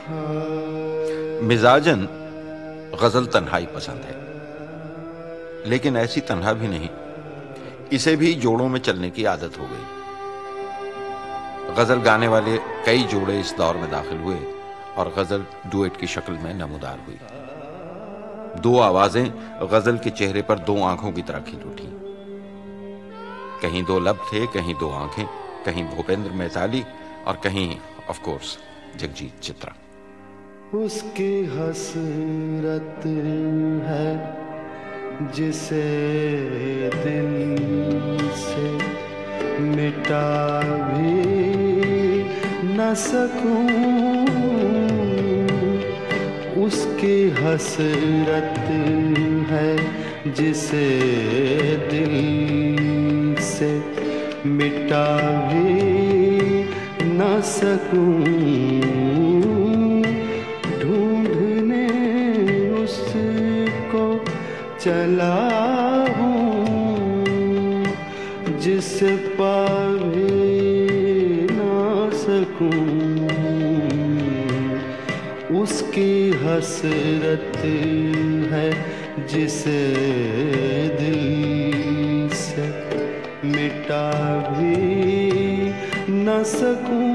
मिजाजन गजल तन्हाई पसंद है, लेकिन ऐसी तन्हा भी नहीं, इसे भी जोड़ों में चलने की आदत हो गई। गजल गाने वाले कई जोड़े इस दौर में दाखिल हुए और गजल डुएट की शक्ल में नमूदार हुई। दो आवाजें गजल के चेहरे पर दो आंखों की तरह खिल उठी। कहीं दो लब थे, कहीं दो आंखें, कहीं भूपेंद्र मैताली और कहीं ऑफ कोर्स जगजीत चित्रा। उसकी हसरत है जिसे दिल से मिटा भी न सकूं, उसकी हसरत है जिसे दिल से मिटा भी न सकूं, ढूंढने उसको चला हूँ जिसे पा भी ना सकूं, उसकी हसरत है जिसे दिल से मिटा भी न सकूं।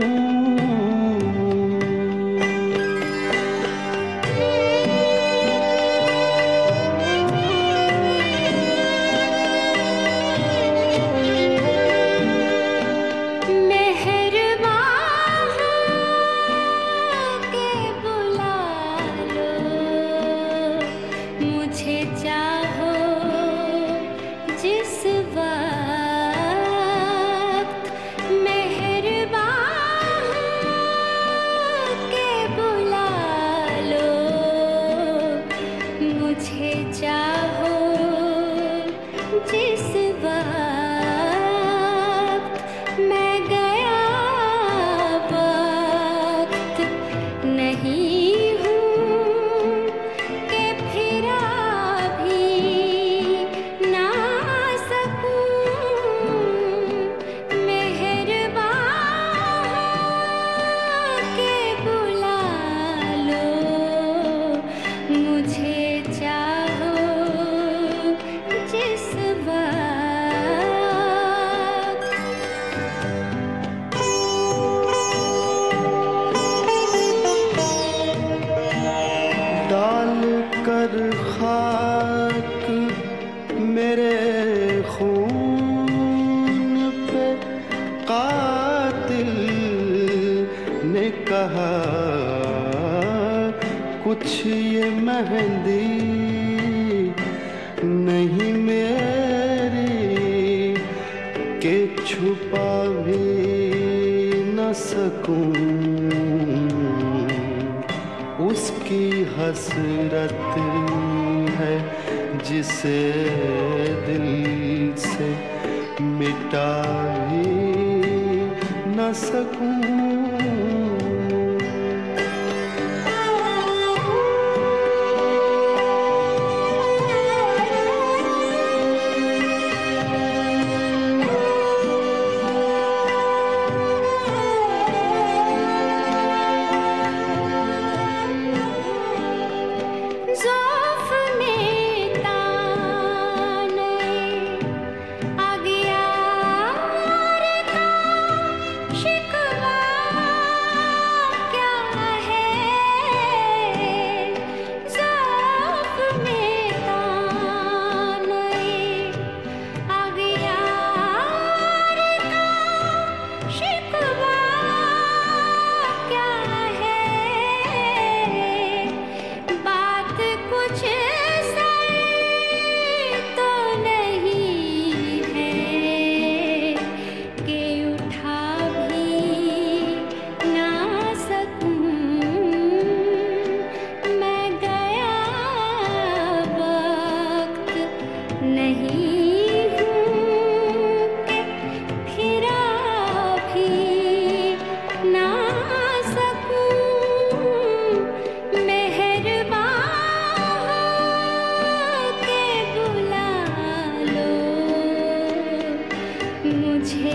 कुछ ये मेहंदी नहीं मेरी के छुपा भी न सकूं, उसकी हसरत है जिसे दिल से मिटा भी न सकूं।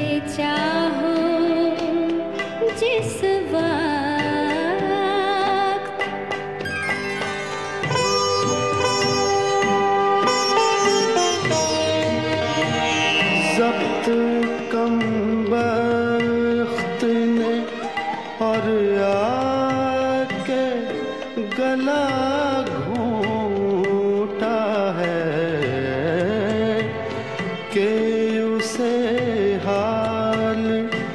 चाहो जिस वक्त जब्त कम बख्त ने और आके गला घोंटा है कि उसे हाल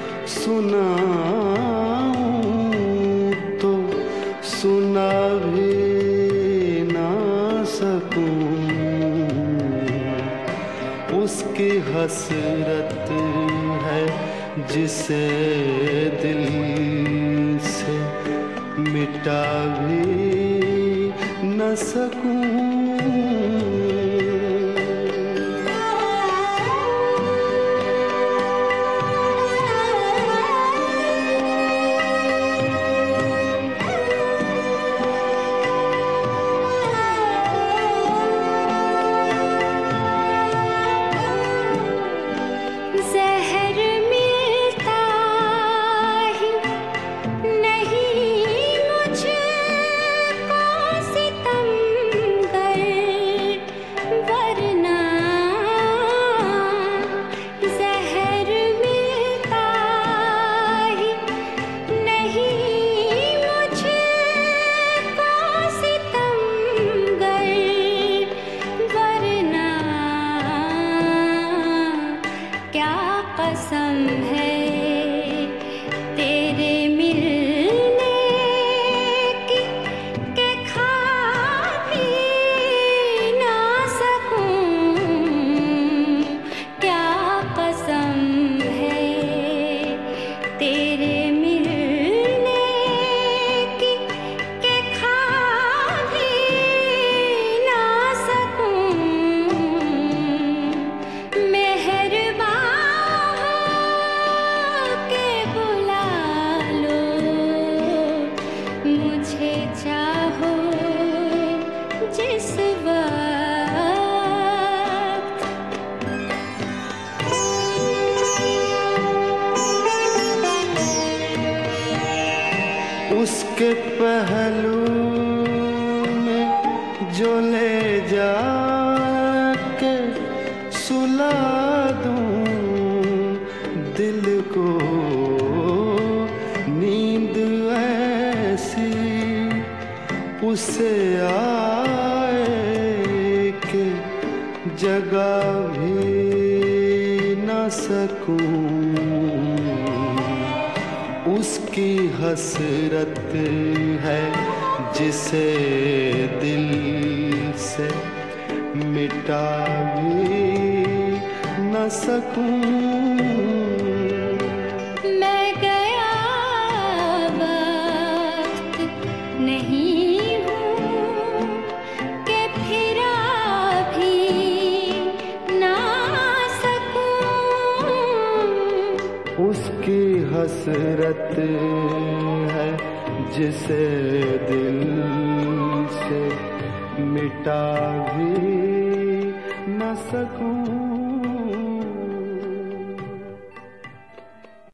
सुनाऊं तो सुना भी ना सकूं। उसकी हसरत है जिसे दिल से मिटा भी न सकूं। कसम है तेरे मिलने की के खा भी ना सकूं। क्या कसम है तेरे मिलने की के खा भी ना सकूं। मुझे चाहो जिस वक्त उसके पहलू में जो ले जाके सुला दूं दिल को नींद ऐसी उसे आए कि जगा भी न सकूं। उसकी हसरत है जिसे दिल से मिटा भी न सकूं। मैं गया वक्त नहीं हूँ कि फिरा भी ना सकूं। उसकी हसरत है जिसे दिल से मिटा भी न सकूं।